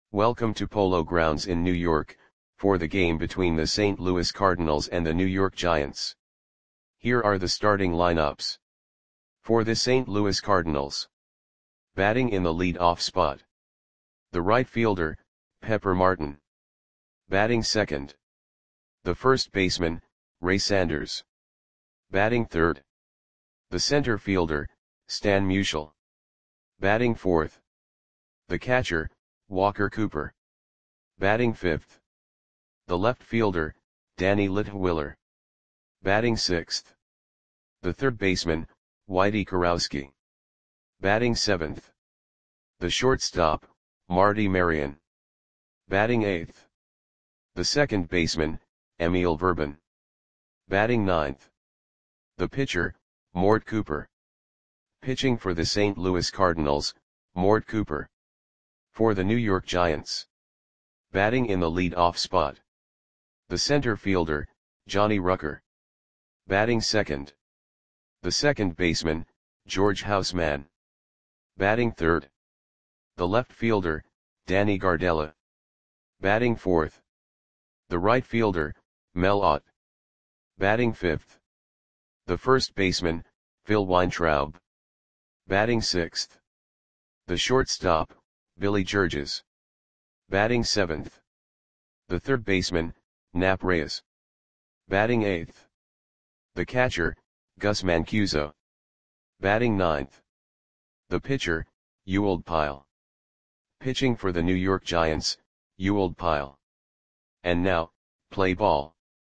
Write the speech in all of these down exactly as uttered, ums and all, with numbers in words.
Welcome to Polo Grounds in New York, for the game between the Saint Louis Cardinals and the New York Giants. Here are the starting lineups. For the Saint Louis Cardinals. Batting in the lead-off spot. The right fielder, Pepper Martin. Batting second. The first baseman, Ray Sanders. Batting third. The center fielder, Stan Musial. Batting fourth. The catcher, Walker Cooper. Batting fifth. The left fielder, Danny Litwiller. Batting sixth. The third baseman, Whitey Kurowski. Batting seventh. The shortstop, Marty Marion. Batting eighth. The second baseman, Emil Verban. Batting ninth. The pitcher, Mort Cooper. Pitching for the Saint Louis Cardinals, Mort Cooper. For the New York Giants. Batting in the lead-off spot. The center fielder, Johnny Rucker. Batting second. The second baseman, George Houseman. Batting third. The left fielder, Danny Gardella. Batting fourth. The right fielder, Mel Ott. Batting fifth. The first baseman, Phil Weintraub. Batting sixth. The shortstop, Billy Georges. Batting seventh. The third baseman, Nap Reyes. Batting eighth. The catcher, Gus Mancuso. Batting ninth. The pitcher, Ewald Pyle. Pitching for the New York Giants, Ewald Pyle. And now, play ball.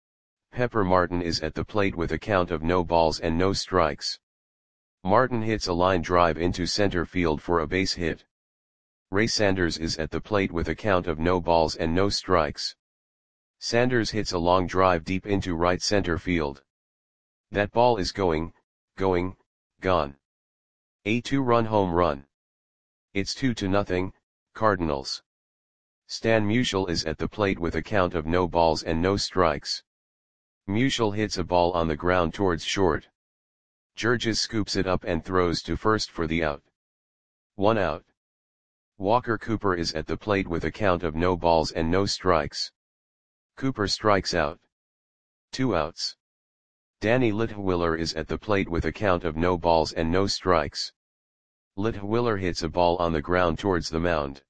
Pepper Martin is at the plate with a count of no balls and no strikes. Martin hits a line drive into center field for a base hit. Ray Sanders is at the plate with a count of no balls and no strikes. Sanders hits a long drive deep into right center field. That ball is going, going, gone. A two-run home run. It's two to nothing, Cardinals. Stan Musial is at the plate with a count of no balls and no strikes. Musial hits a ball on the ground towards short. Georges scoops it up and throws to first for the out. One out. Walker Cooper is at the plate with a count of no balls and no strikes. Cooper strikes out. Two outs. Danny Litwiller is at the plate with a count of no balls and no strikes. Litwiller hits a ball on the ground towards the mound.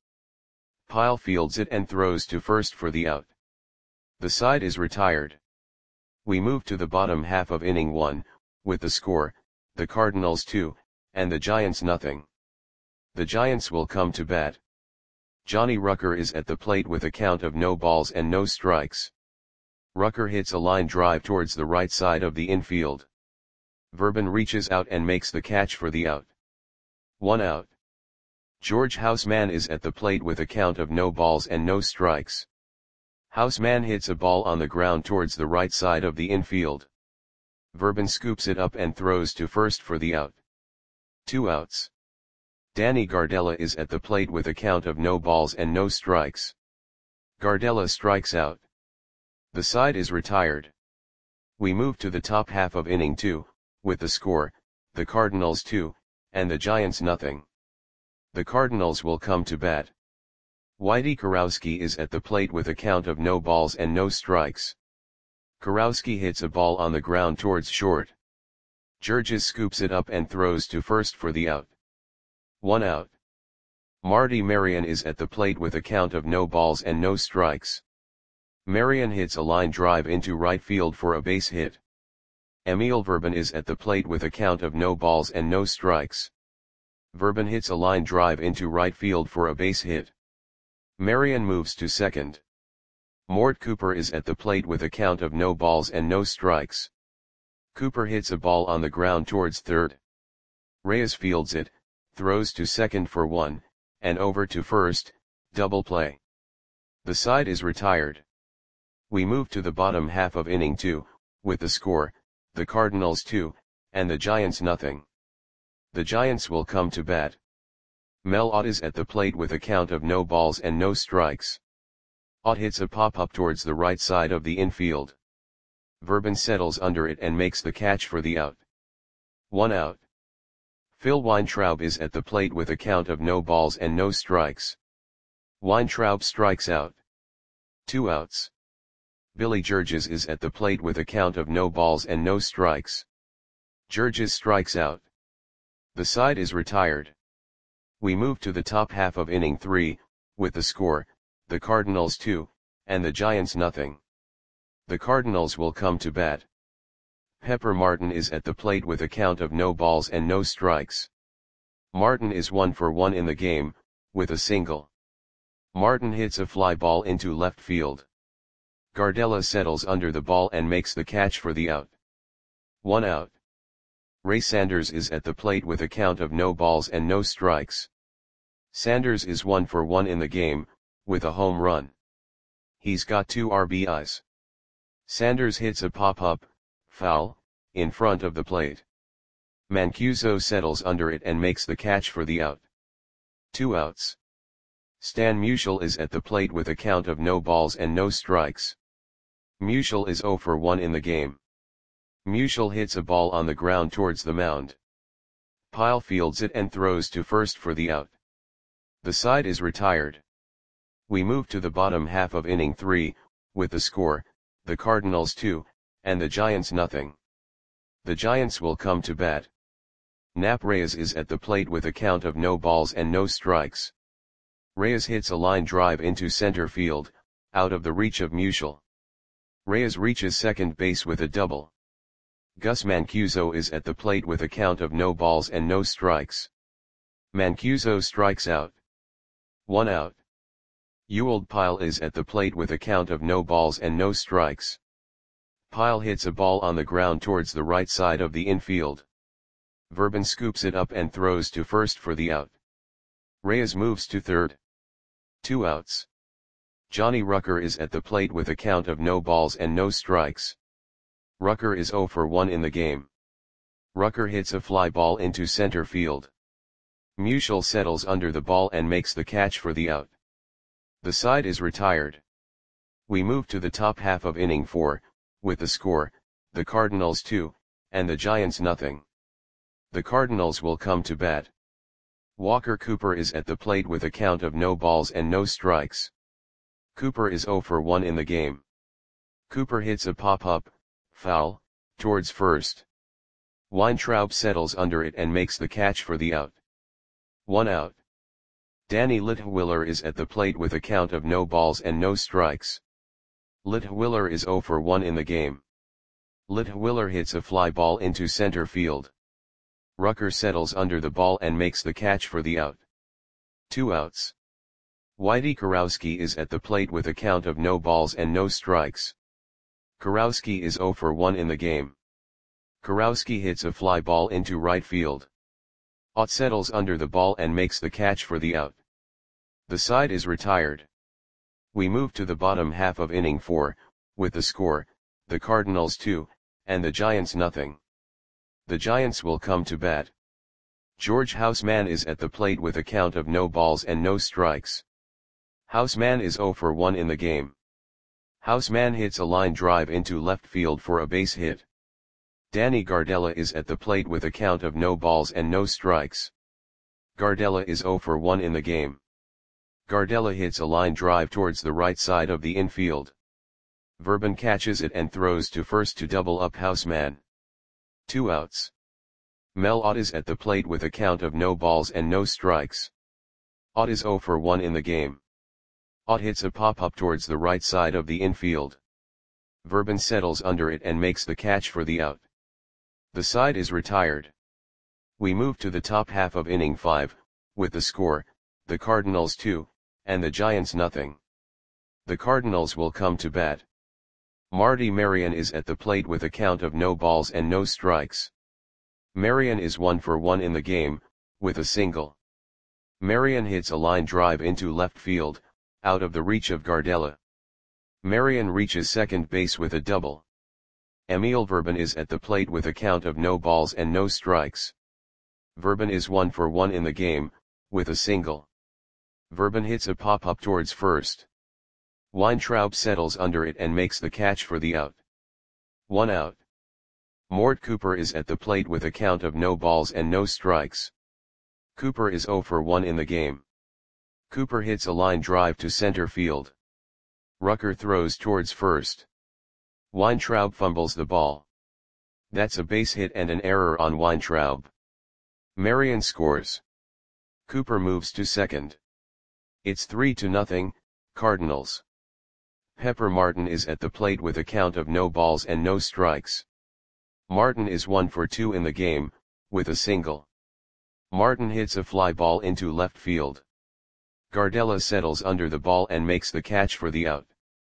Pyle fields it and throws to first for the out. The side is retired. We move to the bottom half of inning one, with the score, the Cardinals two, and the Giants nothing. The Giants will come to bat. Johnny Rucker is at the plate with a count of no balls and no strikes. Rucker hits a line drive towards the right side of the infield. Verban reaches out and makes the catch for the out. One out. George Houseman is at the plate with a count of no balls and no strikes. Houseman hits a ball on the ground towards the right side of the infield. Verban scoops it up and throws to first for the out. Two outs. Danny Gardella is at the plate with a count of no balls and no strikes. Gardella strikes out. The side is retired. We move to the top half of inning two, with the score, the Cardinals two, and the Giants nothing. The Cardinals will come to bat. Whitey Kurowski is at the plate with a count of no balls and no strikes. Kurowski hits a ball on the ground towards short. Georges scoops it up and throws to first for the out. One out. Marty Marion is at the plate with a count of no balls and no strikes. Marion hits a line drive into right field for a base hit. Emil Verban is at the plate with a count of no balls and no strikes. Verban hits a line drive into right field for a base hit. Marion moves to second. Mort Cooper is at the plate with a count of no balls and no strikes. Cooper hits a ball on the ground towards third. Reyes fields it, throws to second for one, and over to first, double play. The side is retired. We move to the bottom half of inning two, with the score, the Cardinals two, and the Giants nothing. The Giants will come to bat. Mel Ott is at the plate with a count of no balls and no strikes. Ott hits a pop-up towards the right side of the infield. Verban settles under it and makes the catch for the out. One out. Phil Weintraub is at the plate with a count of no balls and no strikes. Weintraub strikes out. Two outs. Billy Georges is at the plate with a count of no balls and no strikes. Georges strikes out. The side is retired. We move to the top half of inning three, with the score, the Cardinals two, and the Giants nothing. The Cardinals will come to bat. Pepper Martin is at the plate with a count of no balls and no strikes. Martin is one for one in the game, with a single. Martin hits a fly ball into left field. Gardella settles under the ball and makes the catch for the out. One out. Ray Sanders is at the plate with a count of no balls and no strikes. Sanders is one for one in the game, with a home run. He's got two R B Is. Sanders hits a pop-up, foul, in front of the plate. Mancuso settles under it and makes the catch for the out. Two outs. Stan Musial is at the plate with a count of no balls and no strikes. Musial is zero for one in the game. Musial hits a ball on the ground towards the mound. Pyle fields it and throws to first for the out. The side is retired. We move to the bottom half of inning three, with the score, the Cardinals two, and the Giants nothing. The Giants will come to bat. Nap Reyes is at the plate with a count of no balls and no strikes. Reyes hits a line drive into center field, out of the reach of Musial. Reyes reaches second base with a double. Gus Mancuso is at the plate with a count of no balls and no strikes. Mancuso strikes out. One out. Ewald Pyle is at the plate with a count of no balls and no strikes. Pyle hits a ball on the ground towards the right side of the infield. Verban scoops it up and throws to first for the out. Reyes moves to third. Two outs. Johnny Rucker is at the plate with a count of no balls and no strikes. Rucker is zero for one in the game. Rucker hits a fly ball into center field. Musial settles under the ball and makes the catch for the out. The side is retired. We move to the top half of inning four, with the score, the Cardinals two, and the Giants nothing. The Cardinals will come to bat. Walker Cooper is at the plate with a count of no balls and no strikes. Cooper is zero for one in the game. Cooper hits a pop-up, foul, towards first. Weintraub settles under it and makes the catch for the out. One out. Danny Litwiller is at the plate with a count of no balls and no strikes. Litwiller is zero for one in the game. Litwiller hits a fly ball into center field. Rucker settles under the ball and makes the catch for the out. Two outs. Whitey Kurowski is at the plate with a count of no balls and no strikes. Kurowski is zero for one in the game. Kurowski hits a fly ball into right field. Ott settles under the ball and makes the catch for the out. The side is retired. We move to the bottom half of inning four, with the score, the Cardinals two, and the Giants nothing. The Giants will come to bat. George Houseman is at the plate with a count of no balls and no strikes. Houseman is zero for one in the game. Houseman hits a line drive into left field for a base hit. Danny Gardella is at the plate with a count of no balls and no strikes. Gardella is zero for one in the game. Gardella hits a line drive towards the right side of the infield. Verban catches it and throws to first to double up Houseman. Two outs. Mel Ott is at the plate with a count of no balls and no strikes. Ott is zero for one in the game. Ott hits a pop-up towards the right side of the infield. Verban settles under it and makes the catch for the out. The side is retired. We move to the top half of inning five, with the score, the Cardinals two, and the Giants nothing. The Cardinals will come to bat. Marty Marion is at the plate with a count of no balls and no strikes. Marion is one for one in the game, with a single. Marion hits a line drive into left field, out of the reach of Gardella. Marion reaches second base with a double. Emil Verban is at the plate with a count of no balls and no strikes. Verban is one for one in the game, with a single. Verban hits a pop-up towards first. Weintraub settles under it and makes the catch for the out. One out. Mort Cooper is at the plate with a count of no balls and no strikes. Cooper is zero for one in the game. Cooper hits a line drive to center field. Rucker throws towards first. Weintraub fumbles the ball. That's a base hit and an error on Weintraub. Marion scores. Cooper moves to second. It's three to nothing, Cardinals. Pepper Martin is at the plate with a count of no balls and no strikes. Martin is one for two in the game, with a single. Martin hits a fly ball into left field. Gardella settles under the ball and makes the catch for the out.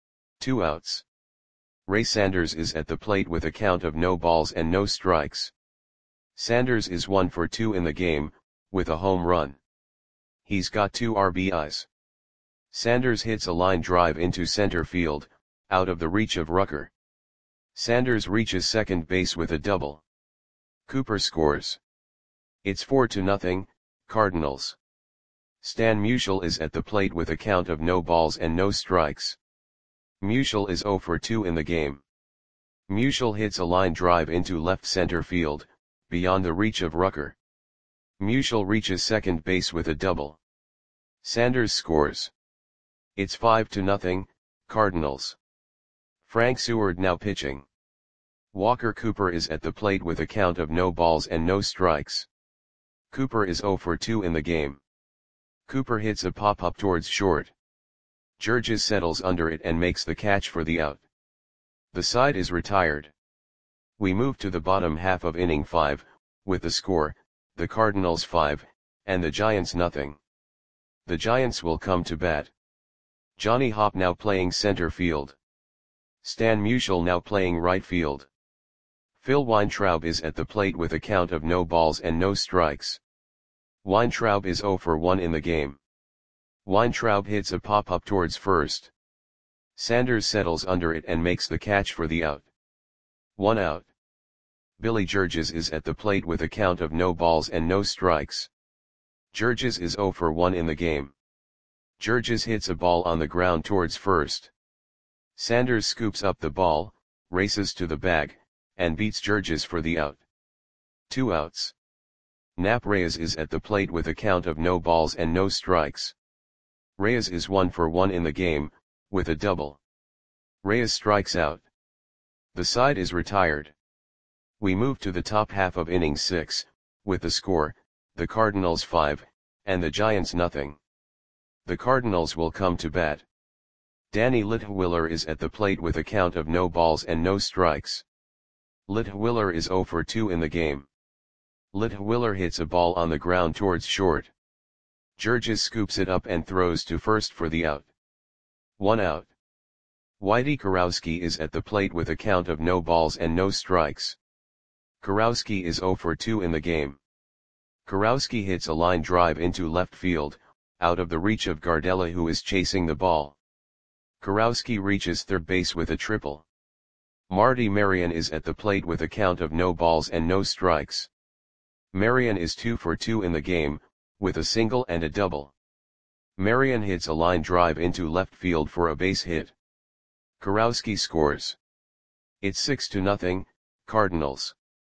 Two outs. Ray Sanders is at the plate with a count of no balls and no strikes. Sanders is one for two in the game, with a home run. He's got two R B Is. Sanders hits a line drive into center field, out of the reach of Rucker. Sanders reaches second base with a double. Cooper scores. It's four to nothing, Cardinals. Stan Musial is at the plate with a count of no balls and no strikes. Musial is zero for two in the game. Musial hits a line drive into left center field, beyond the reach of Rucker. Musial reaches second base with a double. Sanders scores. It's five to nothing, Cardinals. Frank Seward now pitching. Walker Cooper is at the plate with a count of no balls and no strikes. Cooper is zero for two in the game. Cooper hits a pop-up towards short. Jurges settles under it and makes the catch for the out. The side is retired. We move to the bottom half of inning five, with the score, the Cardinals five, and the Giants nothing. The Giants will come to bat. Johnny Hopp now playing center field. Stan Musial now playing right field. Phil Weintraub is at the plate with a count of no balls and no strikes. Weintraub is zero for one in the game. Weintraub hits a pop-up towards first. Sanders settles under it and makes the catch for the out. One out. Billy Jurges is at the plate with a count of no balls and no strikes. Jurges is zero for one in the game. Jurges hits a ball on the ground towards first. Sanders scoops up the ball, races to the bag, and beats Jurges for the out. Two outs. Nap Reyes is at the plate with a count of no balls and no strikes. Reyes is one for one in the game, with a double. Reyes strikes out. The side is retired. We move to the top half of inning six, with the score, the Cardinals five, and the Giants nothing. The Cardinals will come to bat. Danny Litwiller is at the plate with a count of no balls and no strikes. Litwiller is zero for two in the game. Litwiller hits a ball on the ground towards short. Jurges scoops it up and throws to first for the out. One out. Whitey Kurowski is at the plate with a count of no balls and no strikes. Kurowski is zero for two in the game. Kurowski hits a line drive into left field, out of the reach of Gardella, who is chasing the ball. Kurowski reaches third base with a triple. Marty Marion is at the plate with a count of no balls and no strikes. Marion is two for two in the game, with a single and a double. Marion hits a line drive into left field for a base hit. Kurowski scores. It's six to nothing, Cardinals.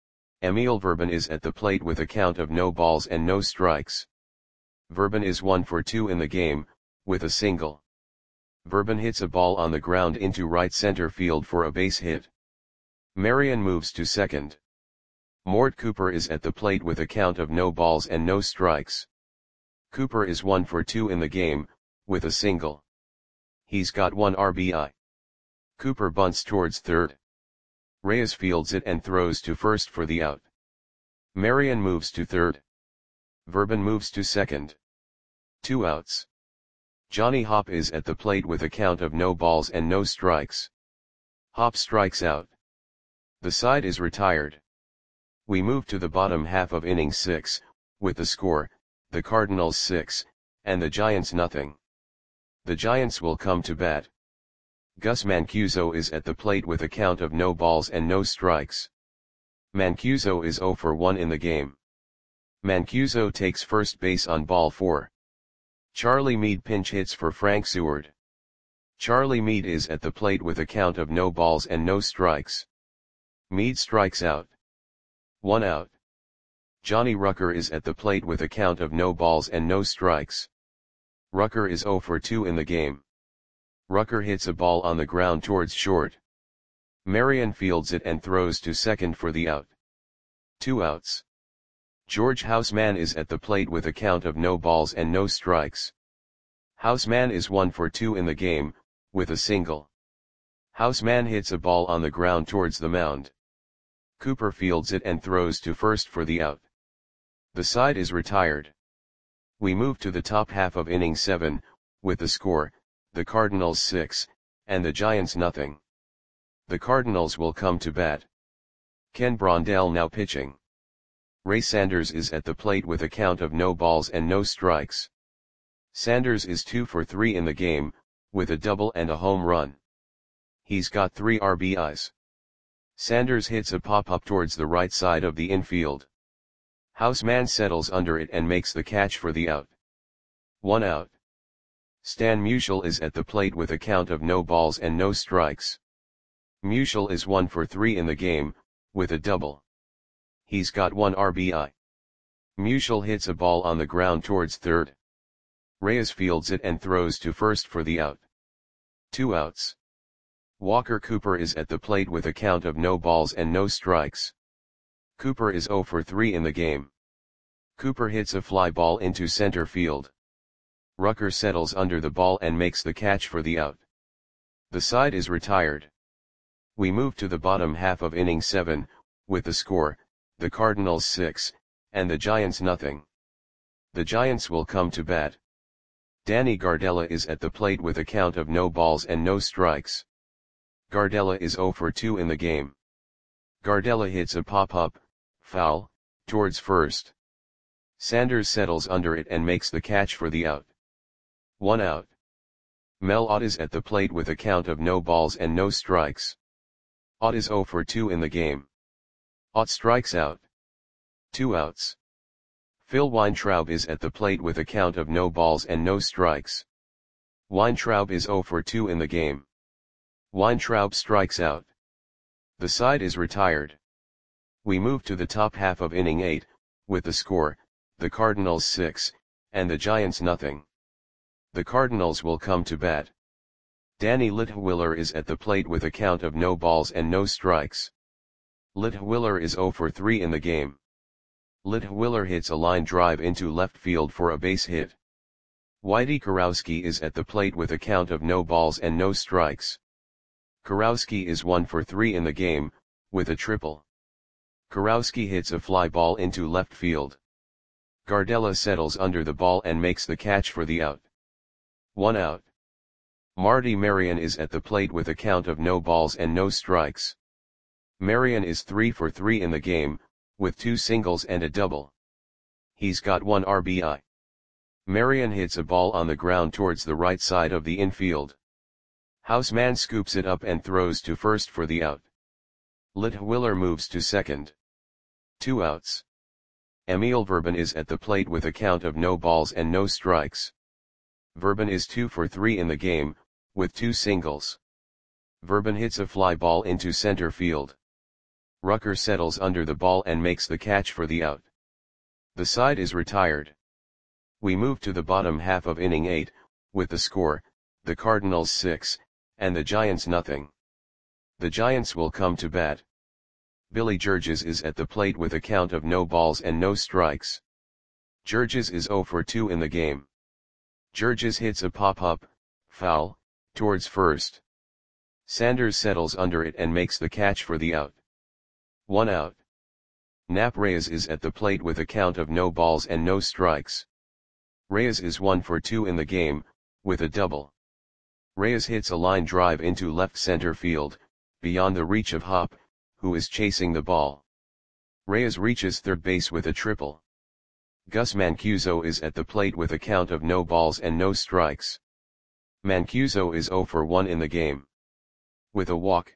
Emil Verban is at the plate with a count of no balls and no strikes. Verban is one for two in the game, with a single. Verban hits a ball on the ground into right center field for a base hit. Marion moves to second. Mort Cooper is at the plate with a count of no balls and no strikes. Cooper is one for two in the game, with a single. He's got one R B I. Cooper bunts towards third. Reyes fields it and throws to first for the out. Marion moves to third. Verban moves to second. Two outs. Johnny Hopp is at the plate with a count of no balls and no strikes. Hopp strikes out. The side is retired. We move to the bottom half of inning six, with the score, the Cardinals six, and the Giants nothing. The Giants will come to bat. Gus Mancuso is at the plate with a count of no balls and no strikes. Mancuso is zero for one in the game. Mancuso takes first base on ball four. Charlie Meade pinch hits for Frank Seward. Charlie Meade is at the plate with a count of no balls and no strikes. Meade strikes out. One out. Johnny Rucker is at the plate with a count of no balls and no strikes. Rucker is zero for two in the game. Rucker hits a ball on the ground towards short. Marion fields it and throws to second for the out. Two outs. George Houseman is at the plate with a count of no balls and no strikes. Houseman is one for two in the game, with a single. Houseman hits a ball on the ground towards the mound. Cooper fields it and throws to first for the out. The side is retired. We move to the top half of inning seven, with the score, the Cardinals six, and the Giants nothing. The Cardinals will come to bat. Ken Brondell now pitching. Ray Sanders is at the plate with a count of no balls and no strikes. Sanders is two for three in the game, with a double and a home run. He's got three R B Is. Sanders hits a pop-up towards the right side of the infield. Houseman settles under it and makes the catch for the out. One out. Stan Musial is at the plate with a count of no balls and no strikes. Musial is one for three in the game, with a double. He's got one R B I. Musial hits a ball on the ground towards third. Reyes fields it and throws to first for the out. Two outs. Walker Cooper is at the plate with a count of no balls and no strikes. Cooper is zero for three in the game. Cooper hits a fly ball into center field. Rucker settles under the ball and makes the catch for the out. The side is retired. We move to the bottom half of inning seven, with the score, the Cardinals six, and the Giants nothing. The Giants will come to bat. Danny Gardella is at the plate with a count of no balls and no strikes. Gardella is zero for two in the game. Gardella hits a pop-up, foul, towards first. Sanders settles under it and makes the catch for the out. One out. Mel Ott is at the plate with a count of no balls and no strikes. Ott is zero for two in the game. Ott strikes out. Two outs. Phil Weintraub is at the plate with a count of no balls and no strikes. Weintraub is zero for two in the game. Weintraub strikes out. The side is retired. We move to the top half of inning eight, with the score, the Cardinals six, and the Giants nothing. The Cardinals will come to bat. Danny Litwiller is at the plate with a count of no balls and no strikes. Litwiller is zero for three in the game. Litwiller hits a line drive into left field for a base hit. Whitey Kurowski is at the plate with a count of no balls and no strikes. Kurowski is one for three in the game, with a triple. Kurowski hits a fly ball into left field. Gardella settles under the ball and makes the catch for the out. One out. Marty Marion is at the plate with a count of no balls and no strikes. Marion is three for three in the game, with two singles and a double. He's got one R B I. Marion hits a ball on the ground towards the right side of the infield. Houseman scoops it up and throws to first for the out. Litwiller moves to second. Two outs. Emil Verban is at the plate with a count of no balls and no strikes. Verban is two for three in the game, with two singles. Verban hits a fly ball into center field. Rucker settles under the ball and makes the catch for the out. The side is retired. We move to the bottom half of inning eight, with the score, the Cardinals six, and the Giants nothing. The Giants will come to bat. Billy Georges is at the plate with a count of no balls and no strikes. Georges is zero for two in the game. Georges hits a pop-up, foul, towards first. Sanders settles under it and makes the catch for the out. One out. Nap Reyes is at the plate with a count of no balls and no strikes. Reyes is one for two in the game, with a double. Reyes hits a line drive into left center field, beyond the reach of Hop, who is chasing the ball. Reyes reaches third base with a triple. Gus Mancuso is at the plate with a count of no balls and no strikes. Mancuso is zero for one in the game. With a walk.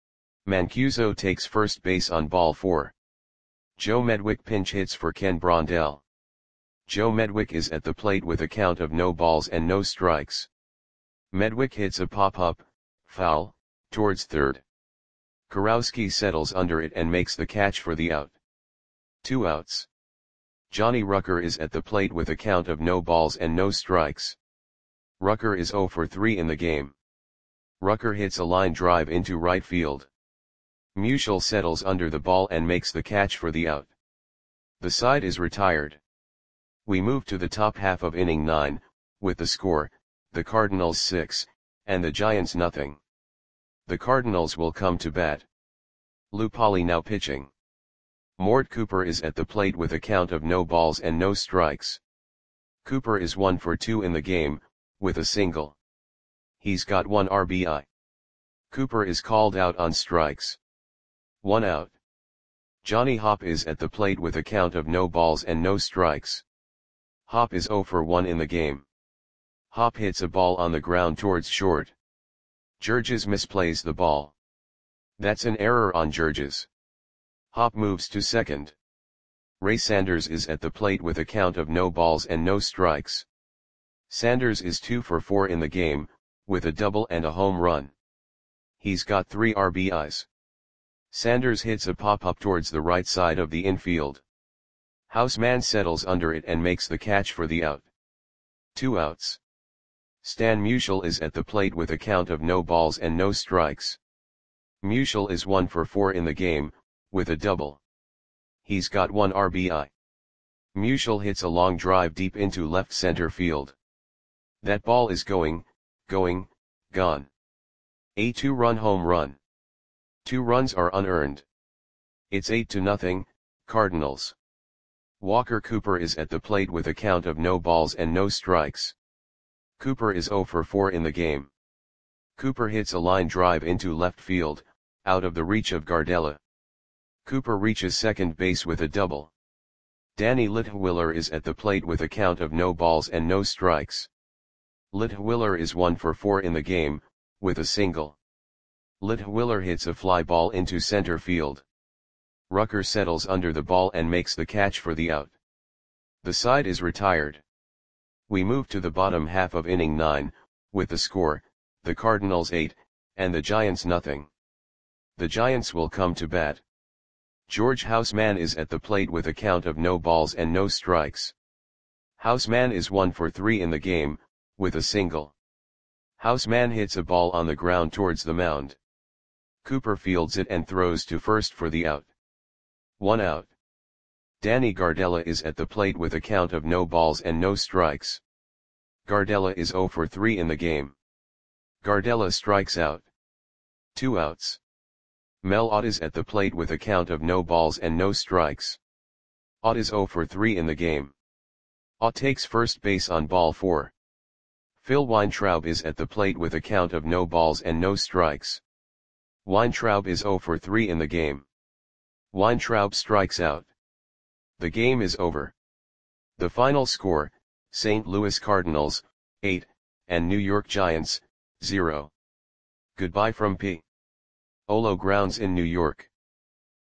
Mancuso takes first base on ball four. Joe Medwick pinch hits for Ken Brondell. Joe Medwick is at the plate with a count of no balls and no strikes. Medwick hits a pop-up, foul, towards third. Kurowski settles under it and makes the catch for the out. Two outs. Johnny Rucker is at the plate with a count of no balls and no strikes. Rucker is zero for three in the game. Rucker hits a line drive into right field. Musial settles under the ball and makes the catch for the out. The side is retired. We move to the top half of inning nine, with the score, the Cardinals six, and the Giants nothing. The Cardinals will come to bat. Lou Polly now pitching. Mort Cooper is at the plate with a count of no balls and no strikes. Cooper is one for two in the game, with a single. He's got one R B I. Cooper is called out on strikes. One out. Johnny Hopp is at the plate with a count of no balls and no strikes. Hopp is zero for one in the game. Hopp hits a ball on the ground towards short. Georges misplays the ball. That's an error on Georges. Hopp moves to second. Ray Sanders is at the plate with a count of no balls and no strikes. Sanders is two for four in the game, with a double and a home run. He's got three R B Is. Sanders hits a pop-up towards the right side of the infield. Houseman settles under it and makes the catch for the out. Two outs. Stan Musial is at the plate with a count of no balls and no strikes. Musial is one for four in the game, with a double. He's got one R B I. Musial hits a long drive deep into left center field. That ball is going, going, gone. A two-run home run. Two runs are unearned. It's eight to nothing, Cardinals. Walker Cooper is at the plate with a count of no balls and no strikes. Cooper is zero for four in the game. Cooper hits a line drive into left field, out of the reach of Gardella. Cooper reaches second base with a double. Danny Litwiller is at the plate with a count of no balls and no strikes. Litwiller is one for four in the game, with a single. Litwiller hits a fly ball into center field. Rucker settles under the ball and makes the catch for the out. The side is retired. We move to the bottom half of inning nine, with the score, the Cardinals eight, and the Giants nothing. The Giants will come to bat. George Houseman is at the plate with a count of no balls and no strikes. Houseman is one for three in the game, with a single. Houseman hits a ball on the ground towards the mound. Cooper fields it and throws to first for the out. One out. Danny Gardella is at the plate with a count of no balls and no strikes. Gardella is zero for three in the game. Gardella strikes out. Two outs. Mel Ott is at the plate with a count of no balls and no strikes. Ott is zero for three in the game. Ott takes first base on ball four. Phil Weintraub is at the plate with a count of no balls and no strikes. Weintraub is zero for three in the game. Weintraub strikes out. The game is over. The final score, Saint Louis Cardinals, eight, and New York Giants, zero. Goodbye from P. Olo Grounds in New York.